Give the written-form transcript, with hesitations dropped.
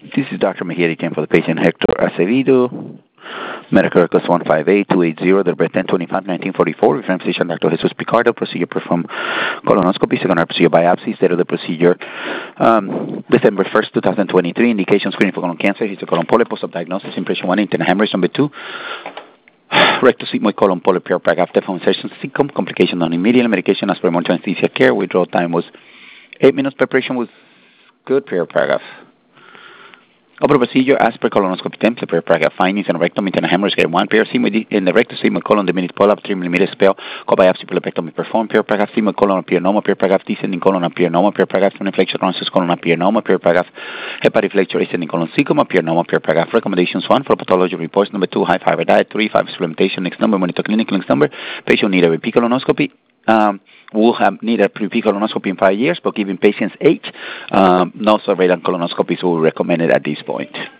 This is Dr. Mejia again for the patient Hector Acevedo. Medical records 158280, the birth 10/25/1944. Referring physician Dr. Jesus Picardo. Procedure performed colonoscopy. Secondary procedure biopsy. State of the procedure December 1st, 2023. Indication screening for colon cancer. Histocolon polyp. Post-op diagnosis. Impression 1. Internal hemorrhage. Number 2. Rectosigmoid colon polyp. Paragraph. Deformation. Symptom. Complication non-immediate. Medication as per monitoring anesthesia care. Withdrawal time was 8 minutes. Preparation was good. Paragraph. Upper procedure as per colonoscopy template, paragraph findings and rectum internal hemorrhage grade 1, sigmoid in the rectosigmoid colon, diminished polyp, 3 mm spell, co-biopsy polypectomy performed, paragraph sigmoid colon appearanoma, paragraph descending colon appearanoma, paragraph inflection transverse colon appearanoma, paragraph hepatoflexure ascending colon cecum appearanoma, paragraph recommendations 1 for pathology reports, number 2 high fiber diet, 3 5 supplementation, next number monitor clinical next number, patient need a repeat colonoscopy. Will have need a repeat colonoscopy in 5 years, but given patients age, no surveillance colonoscopies will be recommended at this point.